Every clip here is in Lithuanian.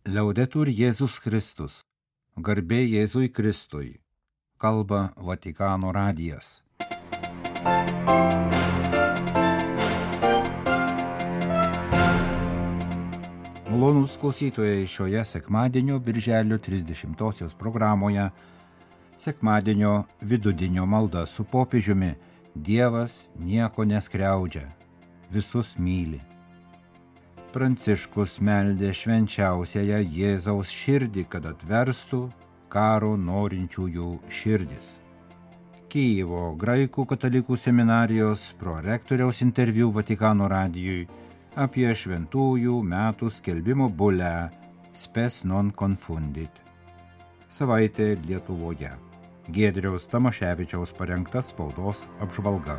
Liaudetur Jėzus Kristus. Garbė Jėzui Kristui. Kalba Vatikano radijas. Malonūs klausytojai, šioje sekmadienio birželio 30-osios programoje sekmadienio vidudienio malda su popiežiumi Dievas nieko neskriaudžia, visus myli. Pranciškus meldė švenčiausiąją Jėzaus širdį, kad atverstų karo norinčiųjų širdis. Kijevo graikų katalikų seminarijos prorektoriaus interviu Vatikano radijui apie šventųjų metų skelbimo bulę Spes non confundit. Savaitė Lietuvoje. Giedriaus Tamoševičiaus parengta spaudos apžvalga.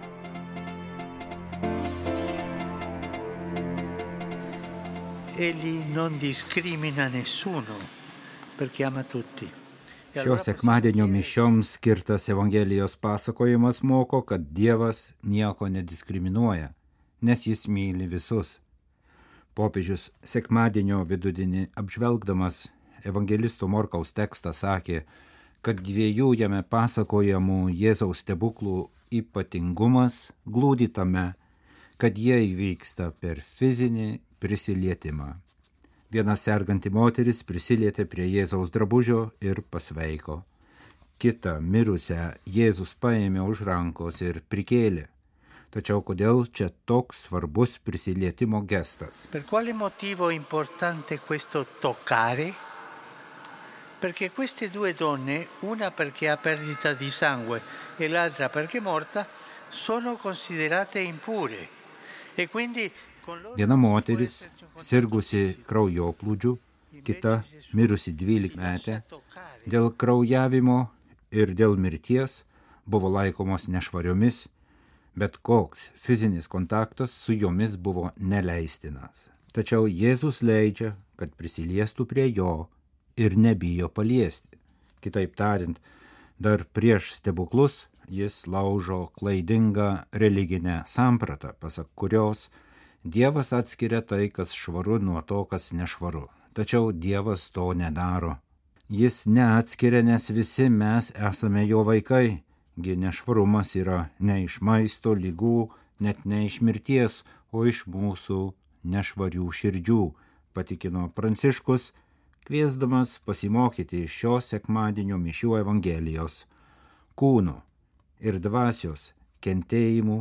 Egli non discrimina nessuno, perché ama tutti. Šio sekmadienio mišioms skirtas Evangelijos pasakojimas moko, kad Dievas nieko nediskriminuoja, nes jis myli visus. Popiežius sekmadienio vidudienį apžvelgdamas evangelisto Morkaus tekstą sakė, kad dviejų jame pasakojamų Jėzaus stebuklų ypatingumas glūdi tame, kad jie įvyksta per fizinį prisilietimą. Viena serganti moteris prisilietė prie Jėzaus drabužio ir pasveiko. Kita mirusią Jėzus paėmė už rankos ir prikėlė. Tačiau kodėl čia toks svarbus prisilietimo gestas? Per quale motivo è importante questo toccare? Perché queste due donne, una perché ha perdita di sangue e l'altra perché è morta, sono considerate impure. E quindi Viena moteris, sirgusi kraujoplūdžiu, kita mirusi 12-metė, dėl kraujavimo ir dėl mirties buvo laikomos nešvariomis, bet koks fizinis kontaktas su jomis buvo neleistinas. Tačiau Jėzus leidžia, kad prisiliestų prie jo ir nebijo paliesti. Kitaip tariant, dar prieš stebuklus jis laužo klaidingą religinę sampratą, pasak kurios Dievas atskiria tai, kas švaru nuo to, kas nešvaru. Tačiau Dievas to nedaro. Jis neatskiria, nes visi mes esame jo vaikai. Gi nešvarumas yra ne iš maisto, ligų, net ne iš mirties, o iš mūsų nešvarių širdžių, patikino Pranciškus, kviesdamas pasimokyti iš šio sekmadienio mišių Evangelijos kūno ir dvasios kentėjimų,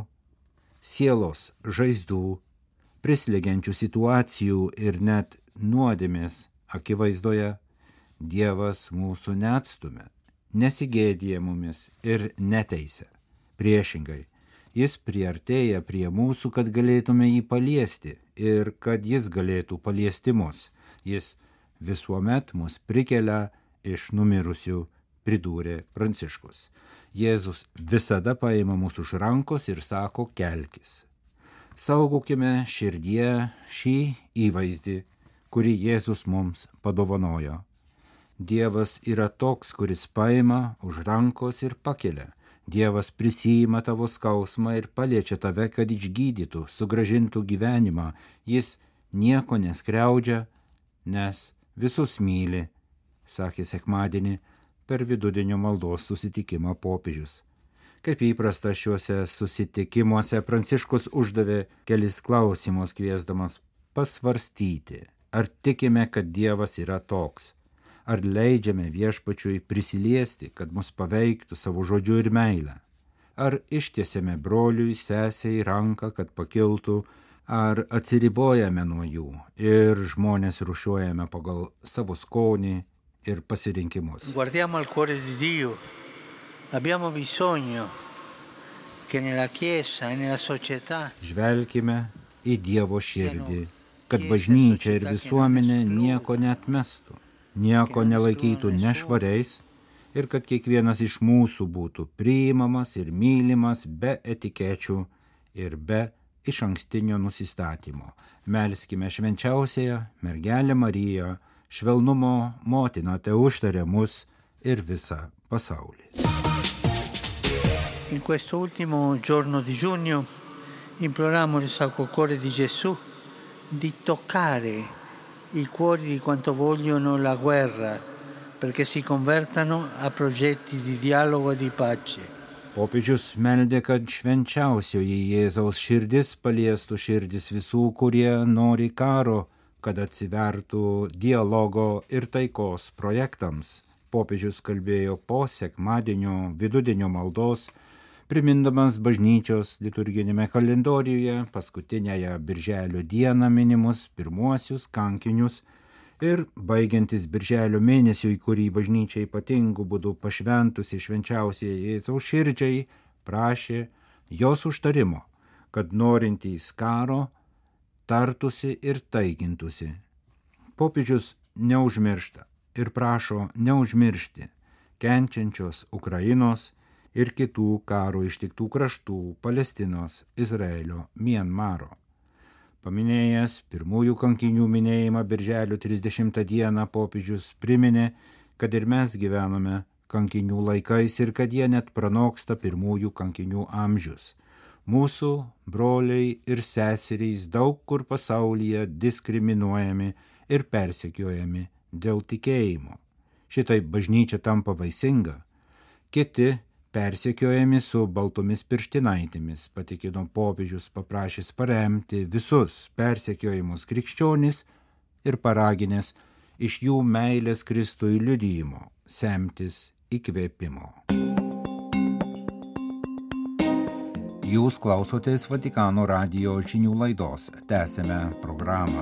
sielos žaizdų, prislegiančių situacijų ir net nuodėmės akivaizdoje Dievas mūsų neatstumia, nesigėdija mumis ir neteisia. Priešingai, jis priartėja prie mūsų, kad galėtume jį paliesti ir kad jis galėtų paliesti mus. Jis visuomet mus prikelia iš numirusių, pridūrė Pranciškus. Jėzus visada paima mūsų už rankos ir sako, kelkis. Saugokime širdie šį įvaizdį, kurį Jėzus mums padovanojo. Dievas yra toks, kuris paima už rankos ir pakelia. Dievas prisiima tavo skausmą ir paliečia tave, kad išgydytų, sugrąžintų gyvenimą. Jis nieko neskriaudžia, nes visus myli, sakė sekmadienį per vidudienio maldos susitikimą popiežius. Kaip įprasta šiuose susitikimuose, Pranciškus uždavė kelis klausimus, kviesdamas pasvarstyti, ar tikime, kad Dievas yra toks, ar leidžiame Viešpačiui prisiliesti, kad mus paveiktų savo žodžiu ir meilę, ar ištiesiame broliui, sesei ranką, kad pakiltų, ar atsiribojame nuo jų ir žmonės rūšiuojame pagal savo skonį ir pasirinkimus. Guardiamo al cuore di Dio. Abbiamo bisogno che nella Chiesa e nella società Žvelkime į Dievo širdį, kad bažnyčia ir visuomenė nieko neatmestų, nieko nelaikytų nešvariais ir kad kiekvienas iš mūsų būtų priimamas ir mylimas be etikečių ir be išankstinio nusistatymo. Melskime švenčiausiąją mergelę Mariją, švelnumo motiną, te užtaria mus ir visą pasaulį. In questo ultimo giorno di giugno imploriamo il Sacro Cuore di Gesù di toccare i cuori di quanto vogliono la guerra, perché si convertano a progetti di dialogo e di pace. Popiežius meldė, kad švenčiausioji Jėzaus širdis paliestų širdis visų, kurie nori karo, kad atsivertų dialogo ir taikos projektams. Popiežius kalbėjo po sekmadienio vidudienio maldos, primindamas bažnyčios liturginėme kalendoriuje paskutinėje birželio dieną minimus pirmuosius kankinius ir baigiantis birželio mėnesiui, kurį bažnyčia ypatingų būdų pašventusi švenčiausiai Jėzaus širdžiai, prašė jos užtarimo, kad norintys karo tartusi ir taikintųsi. Popiežius neužmiršta ir prašo neužmiršti kenčiančios Ukrainos ir kitų karo ištiktų kraštų Palestinos, Izraelio, Mianmaro. Paminėjęs pirmųjų kankinių minėjimą birželio 30 dieną, popiežius priminė, kad ir mes gyvename kankinių laikais ir kad jie net pranoksta pirmųjų kankinių amžius. Mūsų broliai ir seserys daug kur pasaulyje diskriminuojami ir persekiojami dėl tikėjimo. Šitaip bažnyčia tampa vaisinga. Kiti persekiojami su baltomis pirštinaitėmis, patikino popiežius, paprašęs paremti visus persekiojimus krikščionis ir paraginęs iš jų meilės Kristui liudijimo semtis įkvėpimo. Jūs klausotės Vatikano radijo žinių laidos. Tęsime programą.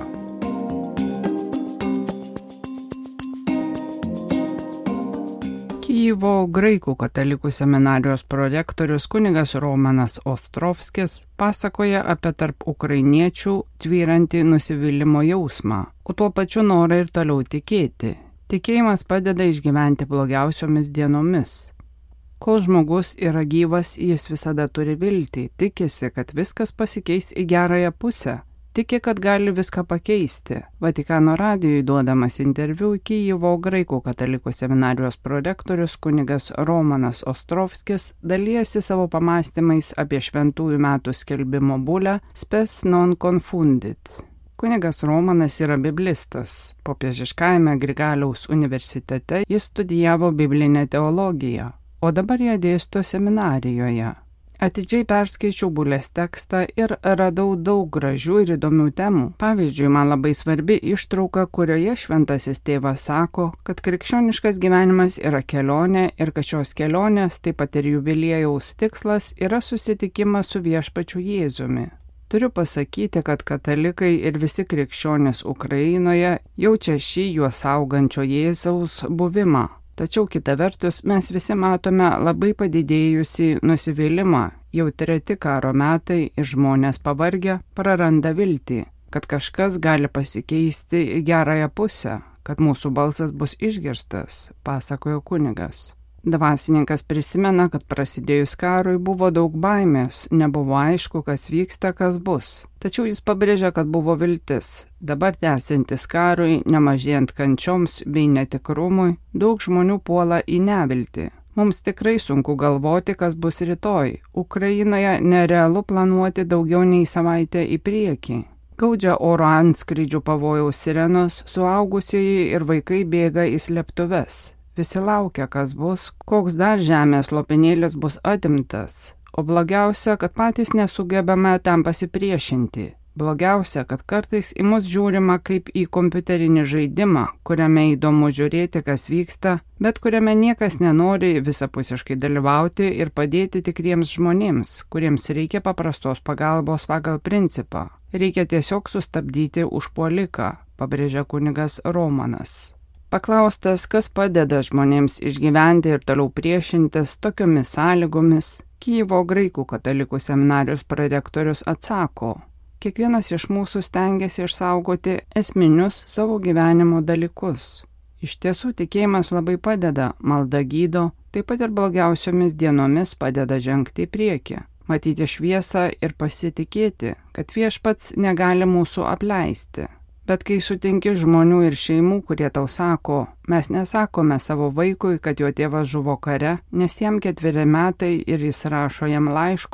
Kijevo graikų katalikų seminarijos prorektorius kunigas Romanas Ostrovskis pasakoja apie tarp ukrainiečių tvyrantį nusivylimo jausmą, o tuo pačiu norą ir toliau tikėti. Tikėjimas padeda išgyventi blogiausiomis dienomis. Kol žmogus yra gyvas, jis visada turi viltį, tikisi, kad viskas pasikeis į gerąją pusę. Tiki, kad gali viską pakeisti. Vatikano radijui duodamas interviu Kijevo graikų katalikų seminarijos prorektorius kunigas Romanas Ostrovskis dalijasi savo pamastymais apie šventųjų metų skelbimo bulę Spes non confundit. Kunigas Romanas yra biblistas. Popiežiškajame Grigaliaus universitete jis studijavo biblinę teologiją, o dabar ją dėsto seminarijoje. Atidžiai perskaičiau bulės tekstą ir radau daug gražių ir įdomių temų. Pavyzdžiui, man labai svarbi ištrauka, kurioje šventasis tėvas sako, kad krikščioniškas gyvenimas yra kelionė ir kad šios kelionės, taip pat ir jubiliejaus tikslas, yra susitikimas su viešpačiu Jėzumi. Turiu pasakyti, kad katalikai ir visi krikščionys Ukrainoje jaučia šį juos saugančio Jėzaus buvimą. Tačiau kita vertus mes visi matome labai padidėjusį nusivylimą, jau treti karo metai ir žmonės pavargę praranda viltį, kad kažkas gali pasikeisti į gerąją pusę, kad mūsų balsas bus išgirstas, pasakojo kunigas. Dvasininkas prisimena, kad prasidėjus karui buvo daug baimės, nebuvo aišku, kas vyksta, kas bus. Tačiau jis pabrėžia, kad buvo viltis. Dabar tęsiantis karui, nemažėjant kančioms bei netikrumui, daug žmonių puola į neviltį. Mums tikrai sunku galvoti, kas bus rytoj. Ukrainoje nerealu planuoti daugiau nei savaitę į priekį. Gaudžia oro antskrydžių pavojaus sirenos, suaugusieji ir vaikai bėga į slėptuves. Visi laukia, kas bus, koks dar žemės lopinėlis bus atimtas. O blogiausia, kad patys nesugebame tam pasipriešinti. Blogiausia, kad kartais į mus žiūrima kaip į kompiuterinį žaidimą, kuriame įdomu žiūrėti, kas vyksta, bet kuriame niekas nenori visapusiškai dalyvauti ir padėti tikriems žmonėms, kuriems reikia paprastos pagalbos pagal principą. Reikia tiesiog sustabdyti užpuoliką, pabrėžia kunigas Romanas. Paklaustas, kas padeda žmonėms išgyventi ir toliau priešintis tokiomis sąlygomis, Kijevo graikų katalikų seminarijos prorektorius atsako, kiekvienas iš mūsų stengiasi išsaugoti esminius savo gyvenimo dalykus. Iš tiesų tikėjimas labai padeda, malda gydo, taip pat ir blogiausiomis dienomis padeda žengti į priekį, matyti šviesą ir pasitikėti, kad viešpats negali mūsų apleisti. Bet kai sutinki žmonių ir šeimų, kurie tau sako, mes nesakome savo vaikui, kad jo tėvas žuvo kare, nes jam 4 metai ir jis rašo jam laiškus,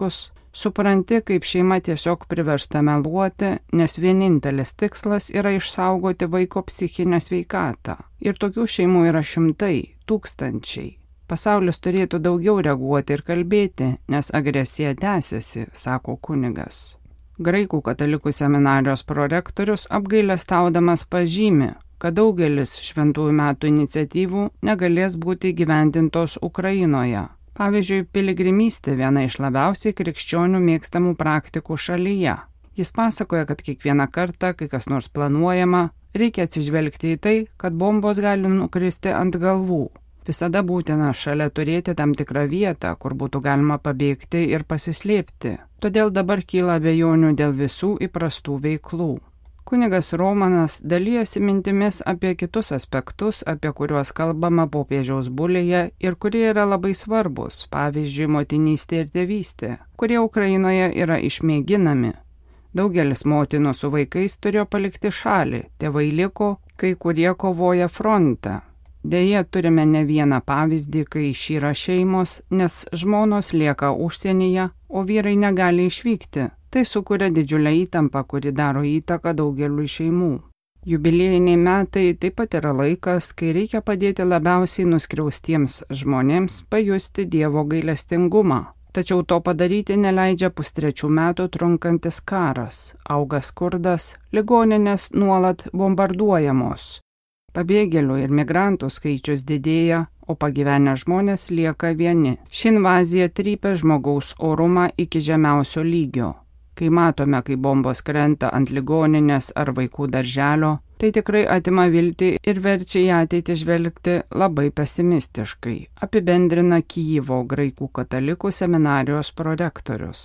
Supranti, kaip šeima tiesiog priversta meluoti, nes vienintelis tikslas yra išsaugoti vaiko psichinę sveikatą. Ir tokių šeimų yra šimtai, tūkstančiai. Pasaulis turėtų daugiau reaguoti ir kalbėti, nes agresija tęsiasi, sako kunigas. Graikų katalikų seminarijos prorektorius apgailestaudamas pažymi, kad daugelis šventųjų metų iniciatyvų negalės būti įgyvendintos Ukrainoje. Pavyzdžiui, piligrimystė viena iš labiausiai krikščionių mėgstamų praktikų šalyje. Jis pasakoja, kad kiekvieną kartą, kai kas nors planuojama, reikia atsižvelgti į tai, kad bombos gali nukristi ant galvų. Visada būtina šalia turėti tam tikrą vietą, kur būtų galima pabėgti ir pasislėpti. Todėl dabar kyla abejonių dėl visų įprastų veiklų. Kunigas Romanas dalyjosi mintimis apie kitus aspektus, apie kuriuos kalbama popiežiaus bulėje ir kurie yra labai svarbus, pavyzdžiui, motinystė ir tėvystė, kurie Ukrainoje yra išmėginami. Daugelis motinų su vaikais turėjo palikti šalį, tėvai liko, kai kurie kovoja fronte. Deja, turime ne vieną pavyzdį, kai išyra šeimos, nes žmonos lieka užsienyje, o vyrai negali išvykti. Tai sukuria didžiulę įtampą, kuri daro įtaką daugeliui šeimų. Jubiliejiniai metai taip pat yra laikas, kai reikia padėti labiausiai nuskriaustiems žmonėms pajusti Dievo gailestingumą. Tačiau to padaryti neleidžia 2,5 metų trunkantis karas, auga skurdas, ligoninės nuolat bombarduojamos. Pabėgėlių ir migrantų skaičius didėja, o pagyvenę žmonės lieka vieni. Ši invazija trypia žmogaus orumą iki žemiausio lygio. Kai matome, kai bombos krenta ant ligoninės ar vaikų darželio, tai tikrai atima viltį ir verčia į ateitį žvelgti labai pesimistiškai, apibendrina Kijevo graikų katalikų seminarijos prorektorius.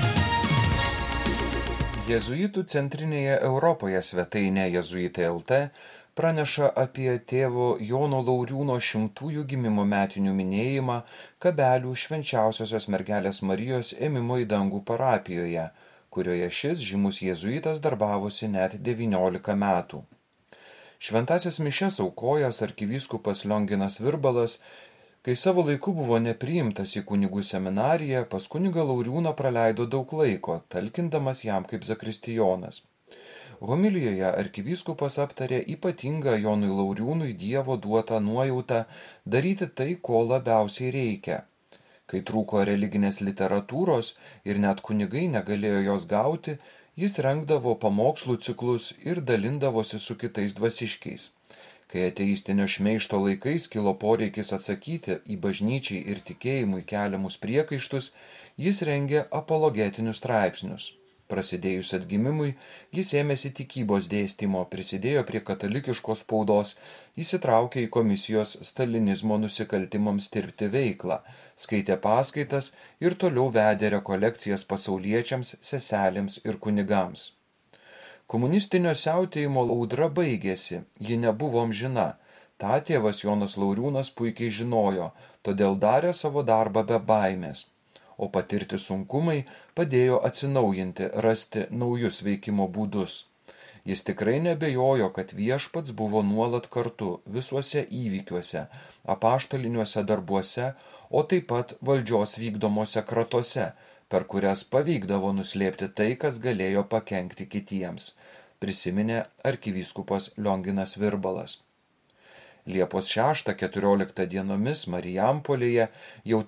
Jėzuitų centrinėje Europoje svetainė Jėzuitai LT praneša apie tėvo Jono Lauriūno 100-ųjų gimimo metinių minėjimą Kabelių švenčiausiosios mergelės Marijos ėmimo į dangų parapijoje, kurioje šis žymus jėzuitas darbavosi net 19 metų. Šventąsias mišias aukojęs arkivyskupas Lionginas Virbalas, kai savo laiku buvo nepriimtas į kunigų seminariją, pas kunigą Lauriūną praleido daug laiko, talkindamas jam kaip zakristijonas. Homilijoje arkivyskupas aptarė ypatingą Jonui Lauriūnui Dievo duotą nuojautą daryti tai, ko labiausiai reikia. Kai trūko religinės literatūros ir net kunigai negalėjo jos gauti, jis rengdavo pamokslų ciklus ir dalindavosi su kitais dvasiškiais. Kai ateistinio šmeižto laikais kilo poreikis atsakyti į bažnyčiai ir tikėjimui keliamus priekaištus, jis rengė apologetinius straipsnius. Prasidėjus atgimimui, jis ėmėsi tikybos dėstymo, prisidėjo prie katalikiškos spaudos, įsitraukė į komisijos stalinizmo nusikaltimams tirti veiklą, skaitė paskaitas ir toliau vedė rekolekcijas pasauliečiams, seselėms ir kunigams. Komunistinio siautėjimo audra baigėsi, ji nebuvo amžina. Ta tėvas Jonas Lauriūnas puikiai žinojo, todėl darė savo darbą be baimės. O patirti sunkumai padėjo atsinaujinti, rasti naujus veikimo būdus. Jis tikrai nebejojo, kad viešpats buvo nuolat kartu visuose įvykiuose, apaštaliniuose darbuose, o taip pat valdžios vykdomose kratose, per kurias pavykdavo nuslėpti tai, kas galėjo pakenkti kitiems, prisiminė arkivyskupas Lionginas Virbalas. Liepos 6-14 dienomis Marijampolėje jau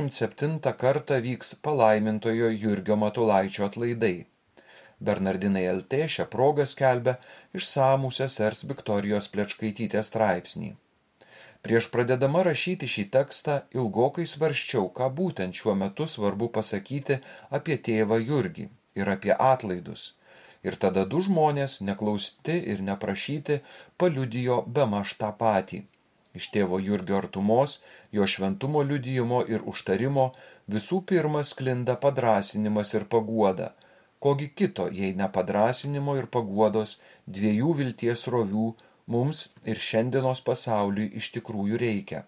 37 kartą vyks palaimintojo Jurgio Matulaičio atlaidai. Bernardinai LT šią progą skelbia išsamų sesers Viktorijos Plečkaitytės straipsnį. Prieš pradedama rašyti šį tekstą ilgokai svarsčiau, ką būtent šiuo metu svarbu pasakyti apie tėvą Jurgį ir apie atlaidus. Ir tada du žmonės, neklausti ir neprašyti, paliudijo bemaž tą patį. Iš tėvo Jurgio artumos, jo šventumo liudijimo ir užtarimo visų pirma sklinda padrąsinimas ir paguoda. Kogi kito, jei ne padrąsinimo ir paguodos, dviejų vilties rovių mums ir šiandienos pasauliui iš tikrųjų reikia.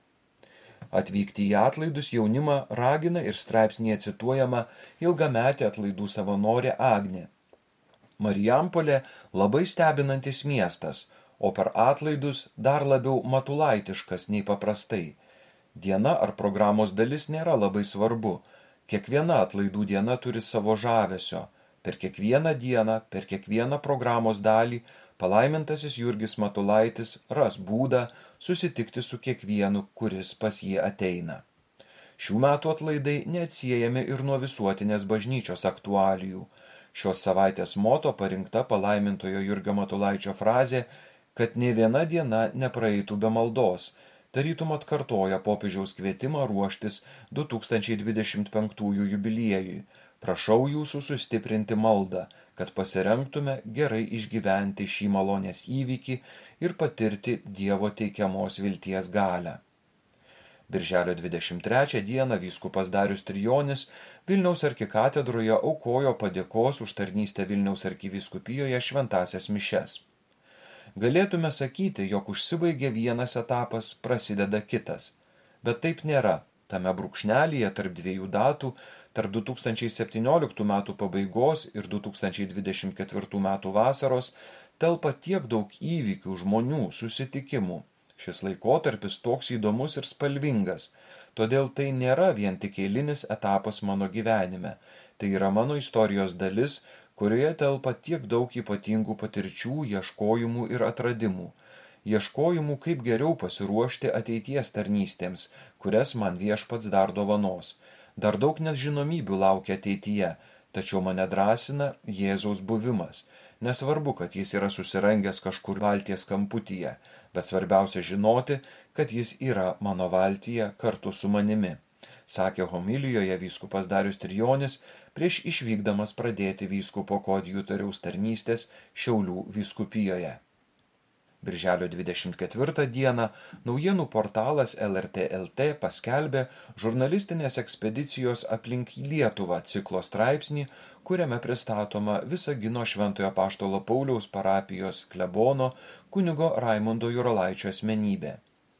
Atvykti į atlaidus jaunimą ragina ir straipsnėje cituojama ilgametė atlaidų savanorė Agnė. Marijampolė labai stebinantis miestas, o per atlaidus dar labiau matulaitiškas nei paprastai. Diena ar programos dalis nėra labai svarbu. Kiekviena atlaidų diena turi savo žavesio. Per kiekvieną dieną, per kiekvieną programos dalį palaimintasis Jurgis Matulaitis ras būdą susitikti su kiekvienu, kuris pas jį ateina. Šių metų atlaidai neatsiejami ir nuo visuotinės bažnyčios aktualijų. Šios savaitės moto parinkta palaimintojo Jurgio Matulaičio frazė, kad nė viena diena nepraeitų be maldos, tarytum atkartoja popiežiaus kvietimą ruoštis 2025 jubiliejui. Prašau jūsų sustiprinti maldą, kad pasirengtume gerai išgyventi šį malonės įvykį ir patirti Dievo teikiamos vilties galią. Birželio 23 dieną vyskupas Darius Trijonis Vilniaus arkikatedroje aukojo padėkos už tarnystę Vilniaus arkivyskupijoje šventąsias mišias. Galėtume sakyti, jog užsibaigė vienas etapas, prasideda kitas. Bet taip nėra. Tame brūkšnelyje tarp dviejų datų, tarp 2017 metų pabaigos ir 2024 metų vasaros, telpa tiek daug įvykių, žmonių, susitikimų. Šis laikotarpis toks įdomus ir spalvingas, todėl tai nėra vien tik eilinis etapas mano gyvenime. Tai yra mano istorijos dalis, kurioje telpa tiek daug ypatingų patirčių, ieškojimų ir atradimų. Ieškojimų, kaip geriau pasiruošti ateities tarnystėms, kurias man Viešpats dar dovanos. Dar daug nežinomybių laukia ateityje, tačiau mane drąsina Jėzaus buvimas. Nesvarbu, kad jis yra susirangęs kažkur valties kamputyje, bet svarbiausia žinoti, kad jis yra mano valtyje kartu su manimi, sakė homilijoje vyskupas Darius Trijonis prieš išvykdamas pradėti vyskupo koadjutoriaus tarnystės Šiaulių vyskupijoje. Birželio 24 dieną naujienų portalas LRT LT paskelbė žurnalistinės ekspedicijos aplink Lietuvą ciklo straipsnį, kuriame pristatoma Visagino Šventojo Apaštalo Pauliaus parapijos klebono kunigo Raimundo Juralaičio asmenybė.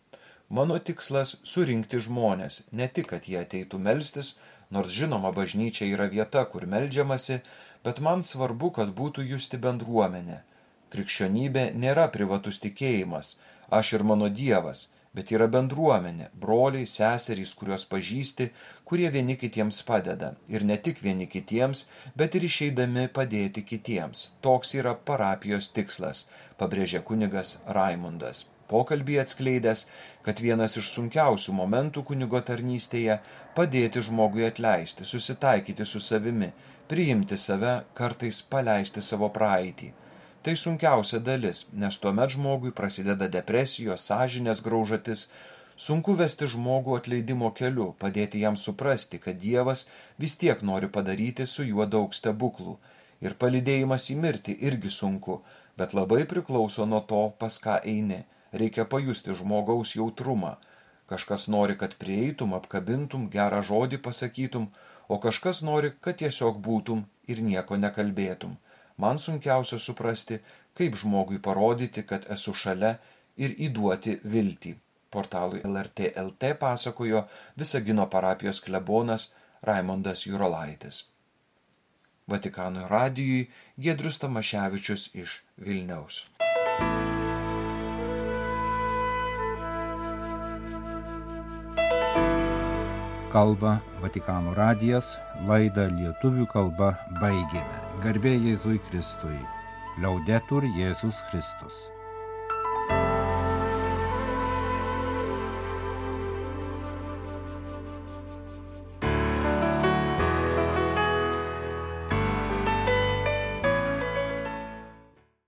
Mano tikslas – surinkti žmones, ne tik, kad jie ateitų melstis, nors žinoma bažnyčia yra vieta, kur meldžiamasi, bet man svarbu, kad būtų justi bendruomenė. Krikščionybė nėra privatus tikėjimas, aš ir mano Dievas, bet yra bendruomenė, broliai, seserys, kuriuos pažįsti, kurie vieni kitiems padeda. Ir ne tik vieni kitiems, bet ir išeidami padėti kitiems. Toks yra parapijos tikslas, pabrėžė kunigas Raimundas. Pokalbį atskleidęs, kad vienas iš sunkiausių momentų kunigo tarnystėje – padėti žmogui atleisti, susitaikyti su savimi, priimti save, kartais paleisti savo praeitį. Tai sunkiausia dalis, nes tuomet žmogui prasideda depresijos, sąžinės graužatis, sunku vesti žmogų atleidimo keliu, padėti jam suprasti, kad Dievas vis tiek nori padaryti su juo daug stebuklų. Ir palydėjimas į mirtį irgi sunku, bet labai priklauso nuo to, pas ką eini. Reikia pajusti žmogaus jautrumą. Kažkas nori, kad prieitum, apkabintum, gerą žodį pasakytum, o kažkas nori, kad tiesiog būtum ir nieko nekalbėtum. Man sunkiausia suprasti, kaip žmogui parodyti, kad esu šalia ir įduoti viltį. Portalui LRT LT pasakojo Visagino parapijos klebonas Raimundas Juralaitis. Vatikano radijui Giedrius Tamaševičius iš Vilniaus. Kalba Vatikano radijas, laidą lietuvių kalba baigėme. Garbė Jėzui Kristui. Liaudetur Jėzus Kristus.